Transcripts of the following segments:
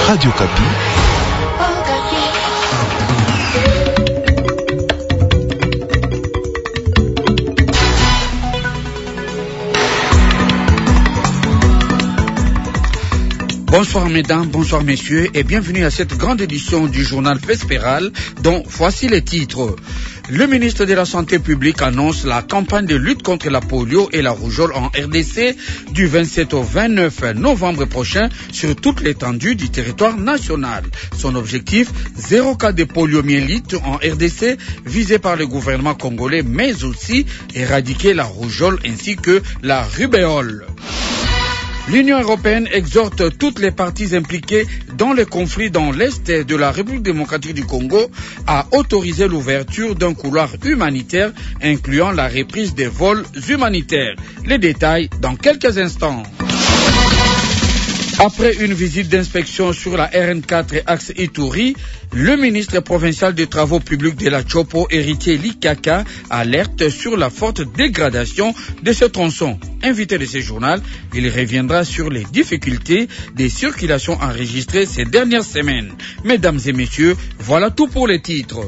Radio Kapi. Bonsoir mesdames, bonsoir messieurs et bienvenue à cette grande édition du journal Vespéral dont voici les titres. Le ministre de la Santé publique annonce la campagne de lutte contre la polio et la rougeole en RDC du 27 au 29 novembre prochain sur toute l'étendue du territoire national. Son objectif, 0 cas de poliomyélite en RDC visé par le gouvernement congolais, mais aussi éradiquer la rougeole ainsi que la rubéole. L'Union européenne exhorte toutes les parties impliquées dans les conflits dans l'Est de la République démocratique du Congo à autoriser l'ouverture d'un couloir humanitaire incluant la reprise des vols humanitaires. Les détails dans quelques instants. Après une visite d'inspection sur la RN4 axe Ituri, le ministre provincial des Travaux publics de la Chopo, Héritier Likaka, alerte sur la forte dégradation de ce tronçon. Invité de ce journal, il reviendra sur les difficultés des circulations enregistrées ces dernières semaines. Mesdames et messieurs, voilà tout pour les titres.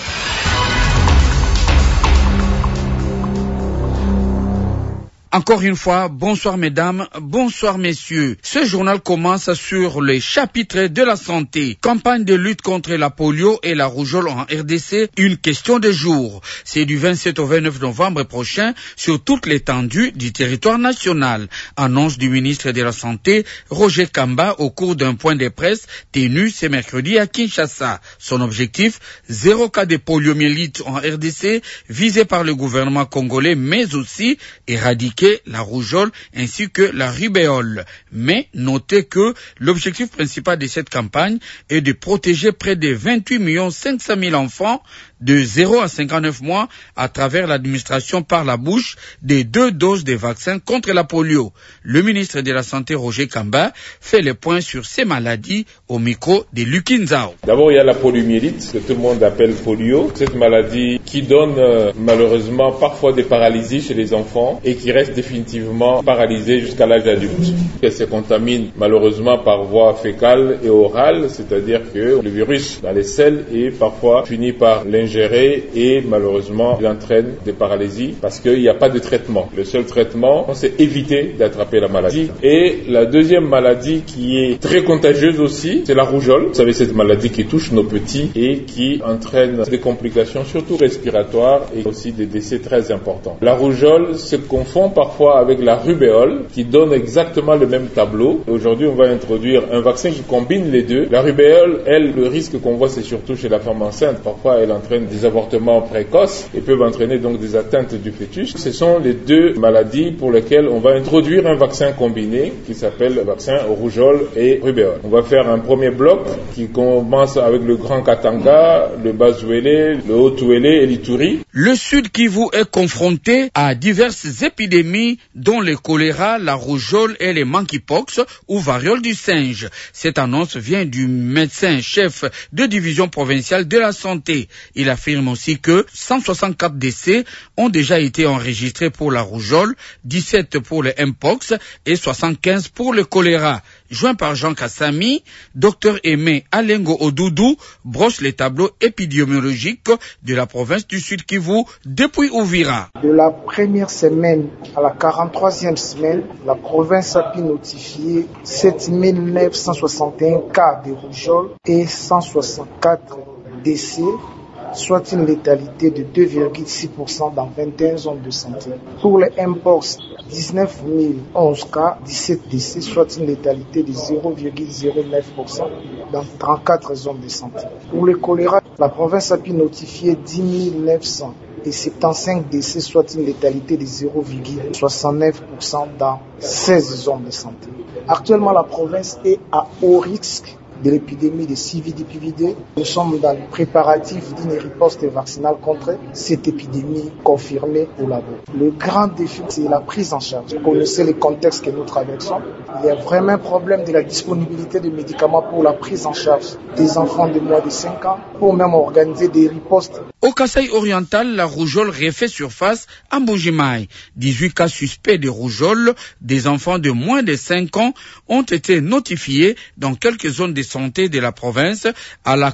Encore une fois, bonsoir mesdames, bonsoir messieurs. Ce journal commence sur les chapitres de la santé. Campagne de lutte contre la polio et la rougeole en RDC, une question de jour. C'est du 27 au 29 novembre prochain sur toute l'étendue du territoire national. Annonce du ministre de la Santé, Roger Kamba, au cours d'un point de presse tenu ce mercredi à Kinshasa. Son objectif, 0 cas de poliomyélite en RDC visé par le gouvernement congolais, mais aussi éradiquer la rougeole ainsi que la rubéole. Mais notez que l'objectif principal de cette campagne est de protéger près de 28 500 000 enfants de 0 à 59 mois à travers l'administration par la bouche des 2 doses de vaccins contre la polio. Le ministre de la Santé, Roger Kamba, fait le point sur ces maladies au micro de Lukinzao. D'abord, il y a la poliomyélite, que tout le monde appelle polio. Cette maladie qui donne malheureusement parfois des paralysies chez les enfants et qui reste définitivement paralysée jusqu'à l'âge adulte. Elle se contamine malheureusement par voie fécale et orale, c'est-à-dire que le virus dans les selles et parfois finit par l'ingérer et malheureusement il entraîne des paralysies parce qu'il n'y a pas de traitement. Le seul traitement, c'est éviter d'attraper la maladie. Et la deuxième maladie qui est très contagieuse aussi, c'est la rougeole. Vous savez, cette maladie qui touche nos petits et qui entraîne des complications surtout respiratoires et aussi des décès très importants. La rougeole se confond parfois avec la rubéole qui donne exactement le même tableau. Aujourd'hui, on va introduire un vaccin qui combine les deux. La rubéole, elle, le risque qu'on voit, c'est surtout chez la femme enceinte. Parfois, elle entraîne des avortements précoces et peuvent entraîner donc des atteintes du fœtus. Ce sont les deux maladies pour lesquelles on va introduire un vaccin combiné qui s'appelle le vaccin rougeole et rubéole. On va faire un premier bloc qui commence avec le Grand Katanga, le Bas-Ouélé, le Haut-Ouélé et l'Ituri. Le Sud Kivu est confronté à diverses épidémies dont le choléra, la rougeole et les monkeypox ou variole du singe. Cette annonce vient du médecin-chef de division provinciale de la santé. Il affirme aussi que 164 décès ont déjà été enregistrés pour la rougeole, 17 pour le mpox et 75 pour le choléra. Joint par Jean Kassami, Dr Aimé Alengo Odoudou brosse les tableaux épidémiologiques de la province du Sud Kivu depuis Uvira. De la première semaine à la 43e semaine, la province a pu notifier 7 961 cas de rougeole et 164 décès, soit une létalité de 2,6% dans 21 zones de santé. Pour le mpox, 19 011 cas, 17 décès, soit une létalité de 0,09% dans 34 zones de santé. Pour le choléra, la province a pu notifier 10 975 décès, soit une létalité de 0,69% dans 16 zones de santé. Actuellement, la province est à haut risque de l'épidémie de CVD-PVD. Nous sommes dans les préparatifs d'une riposte vaccinale contre cette épidémie confirmée au labo. Le grand défi, c'est la prise en charge. Vous connaissez le contexte que nous traversons. Il y a vraiment un problème de la disponibilité de médicaments pour la prise en charge des enfants de moins de 5 ans, pour même organiser des ripostes. Au Kasaï oriental, la rougeole refait surface à Mbujimaï. 18 cas suspects de rougeole des enfants de moins de 5 ans ont été notifiés dans quelques zones de santé de la province à la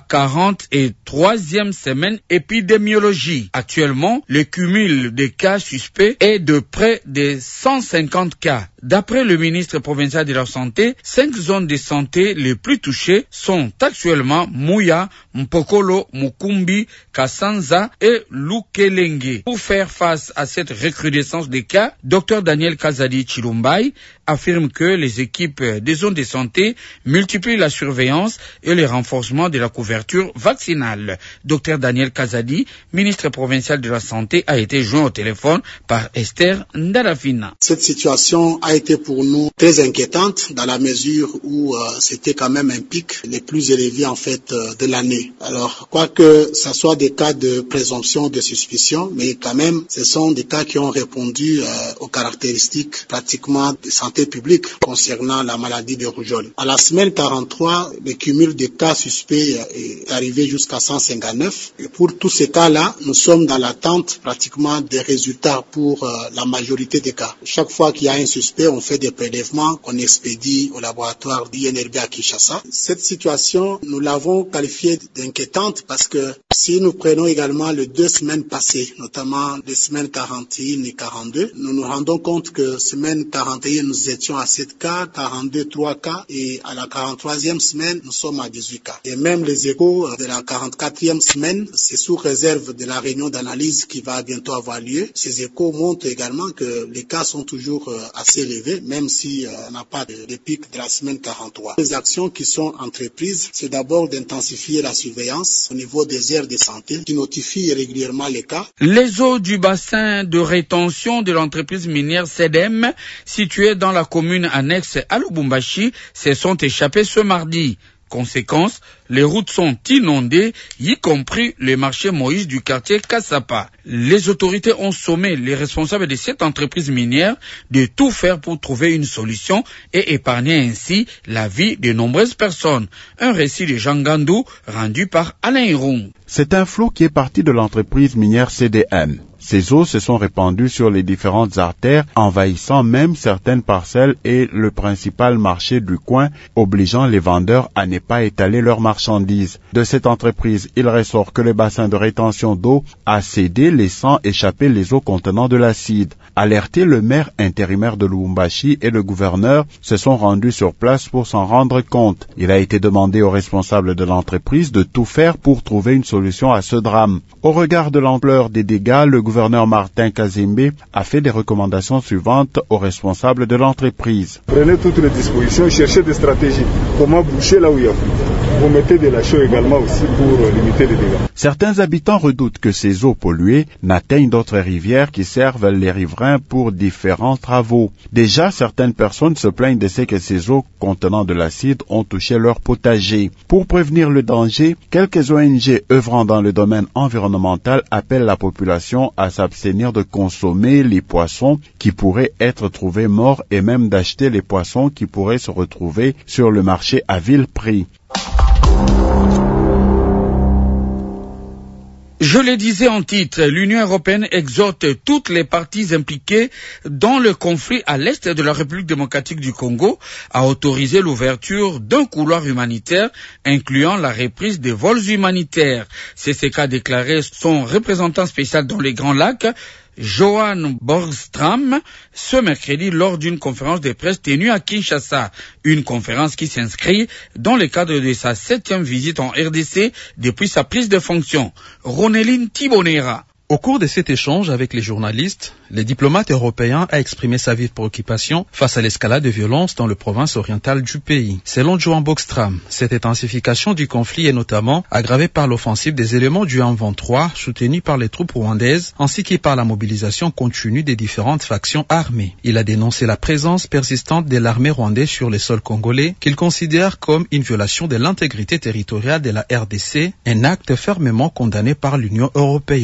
43e semaine épidémiologie. Actuellement, le cumul des cas suspects est de près de 150 cas. D'après le ministre provincial de la Santé, 5 zones de santé les plus touchées sont actuellement Mouya, Mpokolo, Mukumbi, Kassanza et Lukelenge. Pour faire face à cette recrudescence des cas, Dr Daniel Kazadi Chilumbai affirme que les équipes des zones de santé multiplient la surveillance et le renforcement de la couverture vaccinale. Dr Daniel Kazadi, ministre provincial de la Santé, a été joint au téléphone par Esther Ndarafina. Cette situation a été pour nous très inquiétante dans la mesure où c'était quand même un pic les plus élevés en fait de l'année. Alors, quoique ça soit des cas de présomption de suspicion, mais quand même, ce sont des cas qui ont répondu aux caractéristiques pratiquement de santé publique concernant la maladie de rougeole. À la semaine 43, le cumul des cas suspects est arrivé jusqu'à 159. Et pour tous ces cas-là, nous sommes dans l'attente pratiquement des résultats pour la majorité des cas. Chaque fois qu'il y a un suspect, on fait des prélèvements qu'on expédie au laboratoire d'INRB à Kinshasa. Cette situation, nous l'avons qualifiée d'inquiétante parce que si nous prenons également les 2 semaines passées, notamment les semaines 41 et 42, nous nous rendons compte que semaine 41, nous étions à 7 cas, 42, 3 cas, et à la 43e semaine, nous sommes à 18 cas. Et même les échos de la 44e semaine, c'est sous réserve de la réunion d'analyse qui va bientôt avoir lieu. Ces échos montrent également que les cas sont toujours assez élevés, même si on n'a pas de pic de la semaine 43. Les actions qui sont entreprises, c'est d'abord d'intensifier la surveillance au niveau des aires de santé qui notifient régulièrement les cas. Les eaux du bassin de rétention de l'entreprise minière CDM, située dans la commune annexe à Lubumbashi, se sont échappées ce mardi. Conséquence, les routes sont inondées, y compris le marché Moïse du quartier Kassapa. Les autorités ont sommé les responsables de cette entreprise minière de tout faire pour trouver une solution et épargner ainsi la vie de nombreuses personnes. Un récit de Jean Gandou rendu par Alain Hiroun. C'est un flot qui est parti de l'entreprise minière CDM. Ces eaux se sont répandues sur les différentes artères, envahissant même certaines parcelles et le principal marché du coin, obligeant les vendeurs à ne pas étaler leurs marchandises. De cette entreprise, il ressort que le bassin de rétention d'eau a cédé, laissant échapper les eaux contenant de l'acide. Alerté, le maire intérimaire de Lubumbashi et le gouverneur se sont rendus sur place pour s'en rendre compte. Il a été demandé aux responsables de l'entreprise de tout faire pour trouver une solution à ce drame. Au regard de l'ampleur des dégâts, le gouverneur Martin Kazembe a fait des recommandations suivantes aux responsables de l'entreprise. Prenez toutes les dispositions, cherchez des stratégies. Comment boucher là où il y a flux. Vous mettez de la chaux également aussi pour limiter les dégâts. Certains habitants redoutent que ces eaux polluées n'atteignent d'autres rivières qui servent les riverains pour différents travaux. Déjà, certaines personnes se plaignent de ce que ces eaux contenant de l'acide ont touché leur potager. Pour prévenir le danger, quelques ONG œuvrant dans le domaine environnemental appellent la population à s'abstenir de consommer les poissons qui pourraient être trouvés morts et même d'acheter les poissons qui pourraient se retrouver sur le marché à vil prix. Je le disais en titre, l'Union européenne exhorte toutes les parties impliquées dans le conflit à l'est de la République démocratique du Congo à autoriser l'ouverture d'un couloir humanitaire incluant la reprise des vols humanitaires. C'est ce qu'a déclaré son représentant spécial dans les Grands Lacs, Johan Borgstram, ce mercredi lors d'une conférence de presse tenue à Kinshasa. Une conférence qui s'inscrit dans le cadre de sa 7e visite en RDC depuis sa prise de fonction. Ronéline Thibonera. Au cours de cet échange avec les journalistes, le diplomate européen a exprimé sa vive préoccupation face à l'escalade de violence dans la province orientale du pays. Selon Johan Borgstram, cette intensification du conflit est notamment aggravée par l'offensive des éléments du M23 soutenus par les troupes rwandaises ainsi que par la mobilisation continue des différentes factions armées. Il a dénoncé la présence persistante de l'armée rwandaise sur les sols congolais qu'il considère comme une violation de l'intégrité territoriale de la RDC, un acte fermement condamné par l'Union européenne.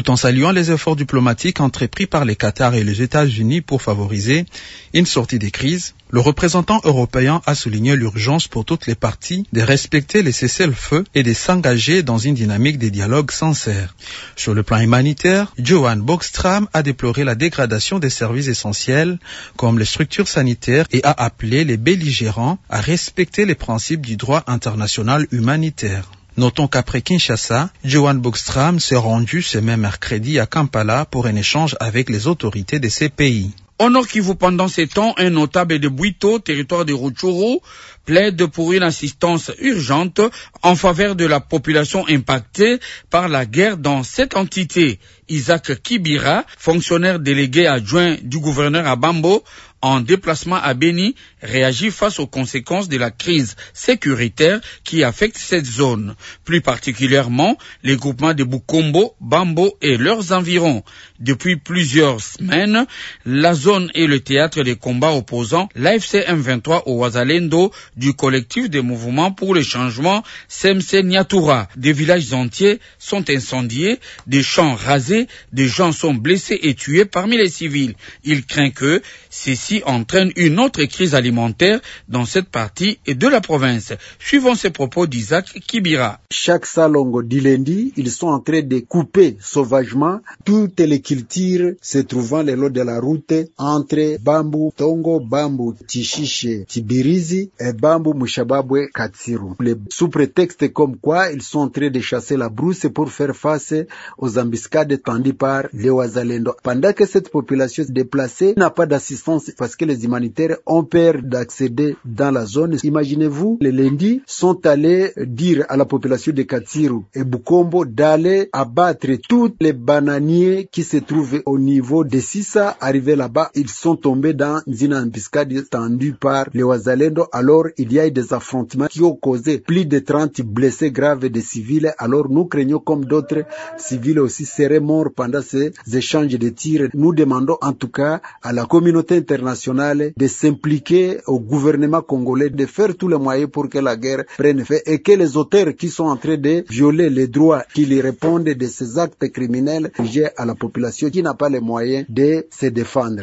tout en saluant les efforts diplomatiques entrepris par les Qatar et les États-Unis pour favoriser une sortie des crises. Le représentant européen a souligné l'urgence pour toutes les parties de respecter les cessez-le-feu et de s'engager dans une dynamique de dialogue sincère. Sur le plan humanitaire, Johan Bogström a déploré la dégradation des services essentiels comme les structures sanitaires et a appelé les belligérants à respecter les principes du droit international humanitaire. Notons qu'après Kinshasa, Johan Bogström s'est rendu ce même mercredi à Kampala pour un échange avec les autorités de ces pays. Au Nord Kivu, pendant ces temps, un notable de Bwito, territoire de Rutshuru, plaide pour une assistance urgente en faveur de la population impactée par la guerre dans cette entité. Isaac Kibira, fonctionnaire délégué adjoint du gouverneur à Bambo, en déplacement à Beni, réagit face aux conséquences de la crise sécuritaire qui affecte cette zone. Plus particulièrement, les groupements de Bukombo, Bambo et leurs environs. Depuis plusieurs semaines, la zone est le théâtre des combats opposant l'AFC M23 au Wazalendo du collectif des mouvements pour le changement Semse Nyatura. Des villages entiers sont incendiés, des champs rasés, des gens sont blessés et tués parmi les civils. Il craint que ceci entraîne une autre crise alimentaire dans cette partie de la province. Suivons ces propos d'Isaac Kibira. Chaque salongo d'Ilendi, ils sont en train de couper sauvagement toutes les cultures se trouvant le long de la route entre Bambu, Tongo, Bambu, Tishiche, Tibirizi et Bambu, Mushababwe, Katsiru. Sous prétexte comme quoi ils sont en train de chasser la brousse pour faire face aux embuscades tendues par les Wazalendo. Pendant que cette population déplacée n'a pas d'assistance parce que les humanitaires ont peur d'accéder dans la zone. Imaginez-vous, les lundis sont allés dire à la population de Katsiru et Bukombo d'aller abattre tous les bananiers qui se trouvent au niveau de Sissa. Arrivés là-bas, ils sont tombés dans une embuscade tendue par les Wazalendo. Alors, il y a eu des affrontements qui ont causé plus de 30 blessés graves des civils. Alors, nous craignons comme d'autres civils aussi seraient morts pendant ces échanges de tirs. Nous demandons en tout cas à la communauté internationale de s'impliquer au gouvernement congolais, de faire tous les moyens pour que la guerre prenne fin et que les auteurs qui sont en train de violer les droits qui lui répondent de ces actes criminels liés à la population qui n'a pas les moyens de se défendre.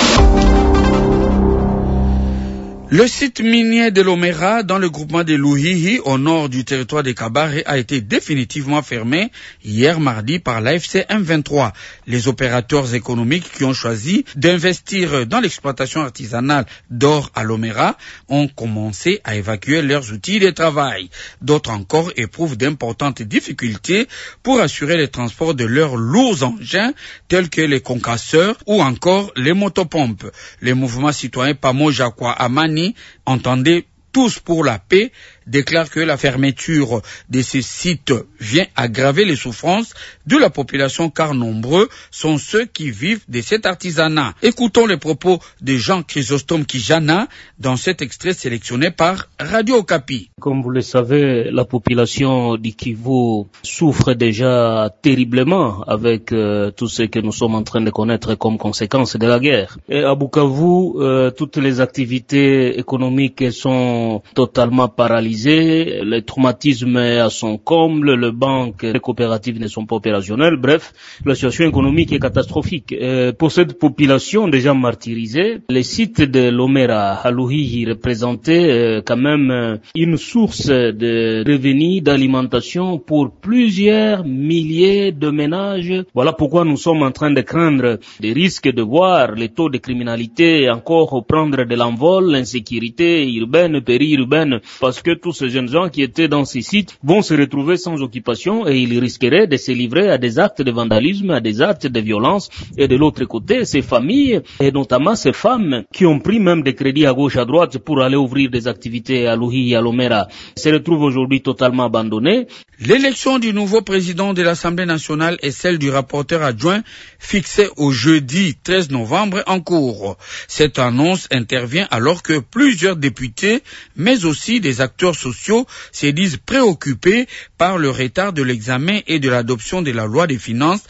Le site minier de l'Omera dans le groupement de Luhihi au nord du territoire de Kabare a été définitivement fermé hier mardi par l'AFC M23. Les opérateurs économiques qui ont choisi d'investir dans l'exploitation artisanale d'or à l'Omera ont commencé à évacuer leurs outils de travail. D'autres encore éprouvent d'importantes difficultés pour assurer le transport de leurs lourds engins tels que les concasseurs ou encore les motopompes. Les mouvements citoyens Pamojakwa Amani entendez tous pour la paix déclare que la fermeture de ces sites vient aggraver les souffrances de la population car nombreux sont ceux qui vivent de cet artisanat. Écoutons les propos de Jean Chrysostome Kijana dans cet extrait sélectionné par Radio Okapi. Comme vous le savez, la population du Kivu souffre déjà terriblement avec tout ce que nous sommes en train de connaître comme conséquence de la guerre. Et à Bukavu, toutes les activités économiques sont totalement paralysées. Le traumatisme est à son comble, les banques, les coopératives ne sont pas opérationnelles. Bref, la situation économique est catastrophique. Pour cette population déjà martyrisée, les sites de l'Omera à Luhihi représentaient quand même une source de revenus d'alimentation pour plusieurs milliers de ménages. Voilà pourquoi nous sommes en train de craindre des risques de voir les taux de criminalité encore prendre de l'envol, l'insécurité urbaine, périurbaine, parce que tous ces jeunes gens qui étaient dans ces sites vont se retrouver sans occupation et ils risqueraient de se livrer à des actes de vandalisme, à des actes de violence. Et de l'autre côté, ces familles, et notamment ces femmes qui ont pris même des crédits à gauche, à droite pour aller ouvrir des activités à Luhihi et à l'Omera, se retrouvent aujourd'hui totalement abandonnées. L'élection du nouveau président de l'Assemblée nationale et celle du rapporteur adjoint fixée au jeudi 13 novembre en cours. Cette annonce intervient alors que plusieurs députés, mais aussi des acteurs sociaux, se disent préoccupés par le retard de l'examen et de l'adoption de la loi des finances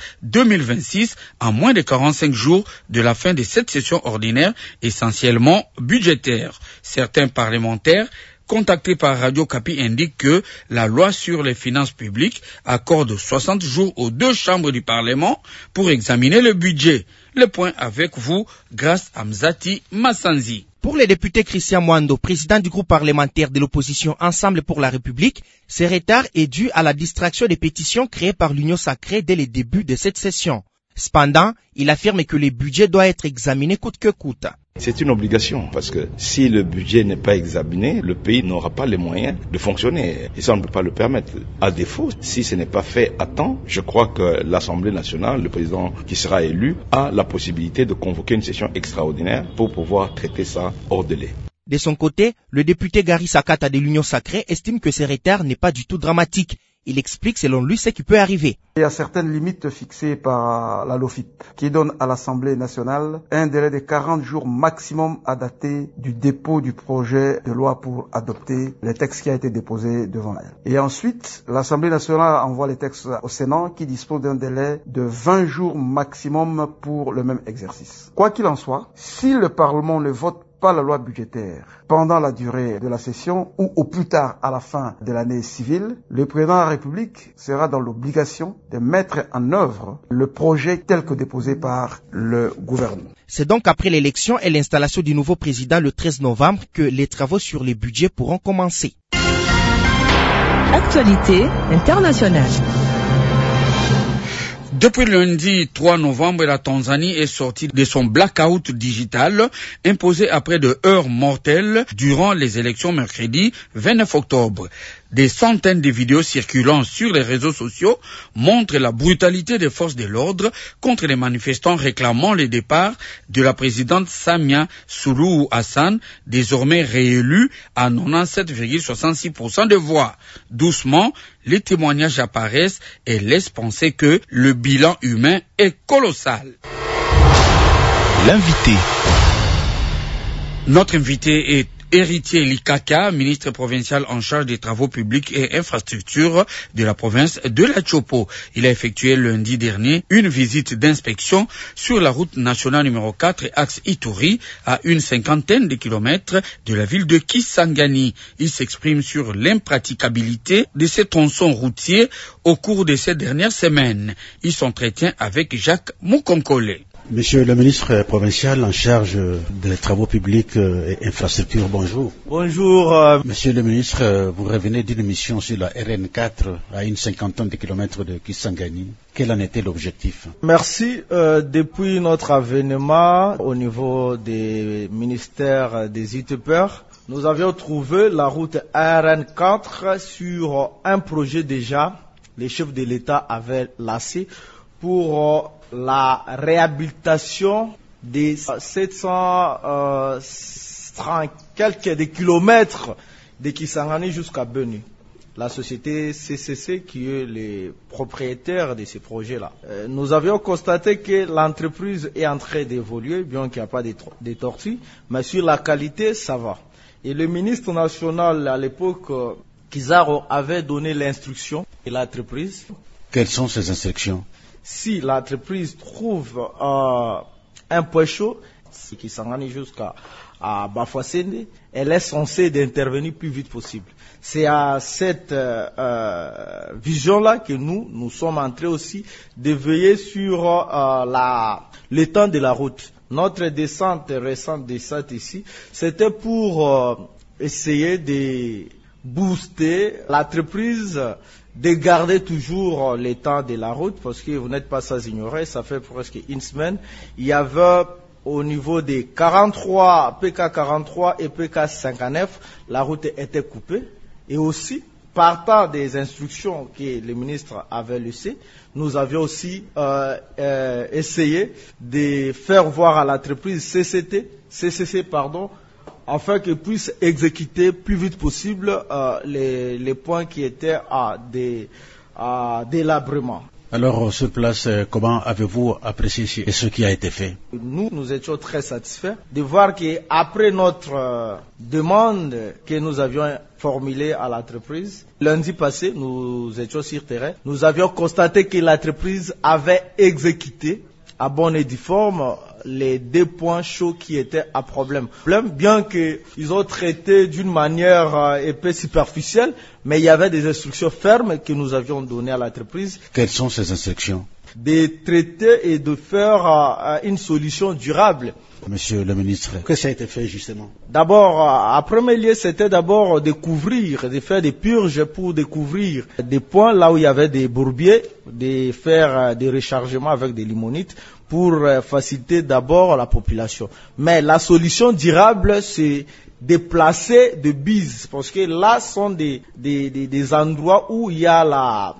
2026 en moins de 45 jours de la fin de cette session ordinaire essentiellement budgétaire. Certains parlementaires contacté par Radio Kapi, indique que la loi sur les finances publiques accorde 60 jours aux deux chambres du Parlement pour examiner le budget. Le point avec vous, grâce à Mzati Massanzi. Pour le député Christian Mwando, président du groupe parlementaire de l'opposition Ensemble pour la République, ce retard est dû à la distraction des pétitions créées par l'Union sacrée dès le début de cette session. Cependant, il affirme que le budget doit être examiné coûte que coûte. C'est une obligation parce que si le budget n'est pas examiné, le pays n'aura pas les moyens de fonctionner. Et ça, on ne peut pas le permettre. À défaut, si ce n'est pas fait à temps, je crois que l'Assemblée nationale, le président qui sera élu, a la possibilité de convoquer une session extraordinaire pour pouvoir traiter ça hors délai. De son côté, le député Gary Sakata de l'Union sacrée estime que ce retard n'est pas du tout dramatique. Il explique selon lui ce qui peut arriver. Il y a certaines limites fixées par la LOFIP qui donne à l'Assemblée nationale un délai de 40 jours maximum à dater du dépôt du projet de loi pour adopter le texte qui a été déposé devant elle. Et ensuite, l'Assemblée nationale envoie les textes au Sénat qui dispose d'un délai de 20 jours maximum pour le même exercice. Quoi qu'il en soit, si le Parlement ne vote pas la loi budgétaire pendant la durée de la session ou au plus tard à la fin de l'année civile, le président de la République sera dans l'obligation de mettre en œuvre le projet tel que déposé par le gouvernement. C'est donc après l'élection et l'installation du nouveau président le 13 novembre que les travaux sur les budgets pourront commencer. Actualité internationale. Depuis lundi 3 novembre, la Tanzanie est sortie de son blackout digital imposé après de heurts mortels durant les élections mercredi 29 octobre. Des centaines de vidéos circulant sur les réseaux sociaux montrent la brutalité des forces de l'ordre contre les manifestants réclamant le départ de la présidente Samia Suluhu Hassan, désormais réélue à 97,66% de voix. Doucement, les témoignages apparaissent et laissent penser que le bilan humain est colossal. L'invité. Notre invité est Héritier Likaka, ministre provincial en charge des travaux publics et infrastructures de la province de la Chopo. Il a effectué lundi dernier une visite d'inspection sur la route nationale numéro 4, axe Ituri, à une cinquantaine de kilomètres de la ville de Kisangani. Il s'exprime sur l'impraticabilité de ces tronçons routiers au cours de ces dernières semaines. Il s'entretient avec Jacques Mukonkole. Monsieur le ministre provincial en charge des travaux publics et infrastructures, bonjour. Bonjour. Monsieur le ministre, vous revenez d'une mission sur la RN4 à une cinquantaine de kilomètres de Kisangani. Quel en était l'objectif? Merci. Depuis notre avènement au niveau des ministères des UTPR, nous avions trouvé la route RN4 sur un projet déjà. Les chefs de l'État avaient lancé pour la réhabilitation des 730 quelques kilomètres de Kisangani jusqu'à Beni. La société CCC qui est les propriétaires de ces projets-là. Nous avions constaté que l'entreprise est en train d'évoluer, bien qu'il n'y a pas de tortues, mais sur la qualité, ça va. Et le ministre national, à l'époque, Kizaro, avait donné l'instruction à l'entreprise. Quelles sont ces instructions? Si l'entreprise trouve un point chaud, qui s'en est jusqu'à Bafouassende, elle est censée d'intervenir plus vite possible. C'est à cette vision-là que nous sommes en train aussi de veiller sur l'état de la route. Notre récente descente ici, c'était pour essayer de booster l'entreprise, de garder toujours l'état de la route, parce que vous n'êtes pas sans ignorer, ça fait presque une semaine, il y avait au niveau des 43, PK43 et PK59, la route était coupée, et aussi, partant des instructions que le ministre avait laissées, nous avions aussi essayé de faire voir à l'entreprise CCC, afin qu'elle puisse exécuter plus vite possible les points qui étaient à délabrement. Alors, sur place, comment avez-vous apprécié ce qui a été fait? Nous étions très satisfaits de voir qu'après notre demande que nous avions formulée à l'entreprise, lundi passé, nous étions sur terrain, nous avions constaté que l'entreprise avait exécuté à bonne et due forme les 2 points chauds qui étaient à problème. Bien qu'ils ont traité d'une manière un peu superficielle, mais il y avait des instructions fermes que nous avions données à l'entreprise. Quelles sont ces instructions? De traiter et de faire une solution durable. Monsieur le ministre, que ça a été fait justement? D'abord, à premier lieu, c'était d'abord découvrir, de faire des purges pour découvrir des points là où il y avait des bourbiers, de faire des rechargements avec des limonites pour faciliter d'abord la population. Mais la solution durable, c'est déplacer des bises, parce que là sont des endroits où il y a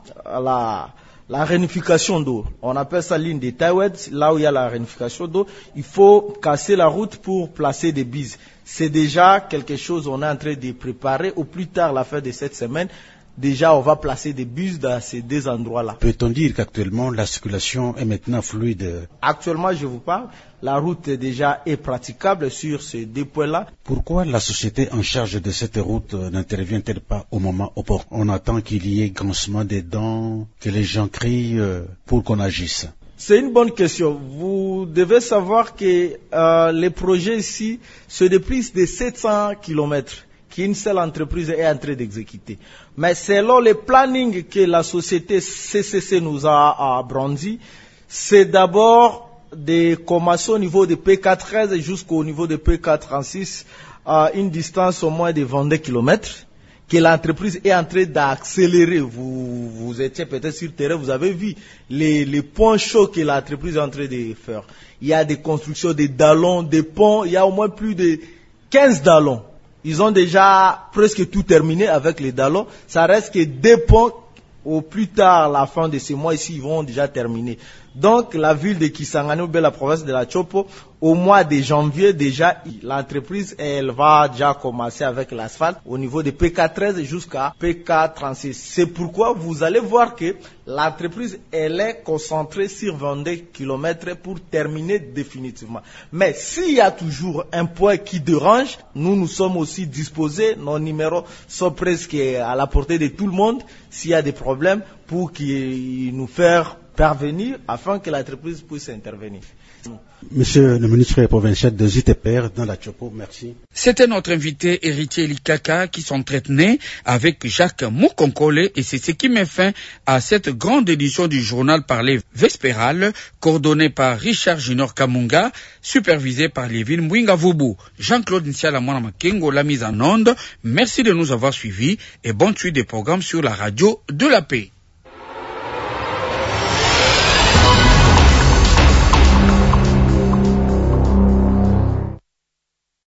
la réunification d'eau. On appelle ça ligne des Taiweds, là où il y a la réunification d'eau. Il faut casser la route pour placer des bises. C'est déjà quelque chose qu'on est en train de préparer. Au plus tard, la fin de cette semaine, déjà on va placer des bus dans ces 2 endroits-là. Peut-on dire qu'actuellement la circulation est maintenant fluide? Actuellement, je vous parle, la route déjà est praticable sur ces 2 points-là. Pourquoi la société en charge de cette route n'intervient-elle pas au moment opportun? On attend qu'il y ait grincement des dents, que les gens crient pour qu'on agisse. C'est une bonne question. Vous devez savoir que les projets ici se déplissent de 700 km. Qu'une seule entreprise est en train d'exécuter. Mais selon le planning que la société CCC nous a brandi, c'est d'abord de commencer au niveau de P413 jusqu'au niveau de P436 à une distance au moins de 22 km, que l'entreprise est en train d'accélérer. Vous étiez peut-être sur le terrain, vous avez vu les points chauds que l'entreprise est en train de faire. Il y a des constructions, des dallons, des ponts, il y a au moins plus de 15 dallons. Ils ont déjà presque tout terminé avec les dallons. Ça reste que 2 ponts. Au plus tard, la fin de ce mois ici, ils vont déjà terminer. Donc, la ville de Kisangani, ou bien la province de la Chopo, au mois de janvier, déjà, l'entreprise, elle va déjà commencer avec l'asphalte au niveau de P413 jusqu'à P436. C'est pourquoi vous allez voir que l'entreprise, elle est concentrée sur 22 km pour terminer définitivement. Mais s'il y a toujours un point qui dérange, nous sommes aussi disposés, nos numéros sont presque à la portée de tout le monde, s'il y a des problèmes, pour qu'ils nous fassent parvenir afin que l'entreprise puisse intervenir. Monsieur le ministre provincial de ZTPR dans la Chopo, merci. C'était notre invité Héritier Likaka qui s'entretenait avec Jacques Moukonkole et c'est ce qui met fin à cette grande édition du journal parlé Vespéral, coordonné par Richard Junior Kamunga, supervisé par Lévin Mwingavubu. Jean-Claude Nsiala Makengo, la mise en onde. Merci de nous avoir suivis et bonne suite des programmes sur la radio de la paix.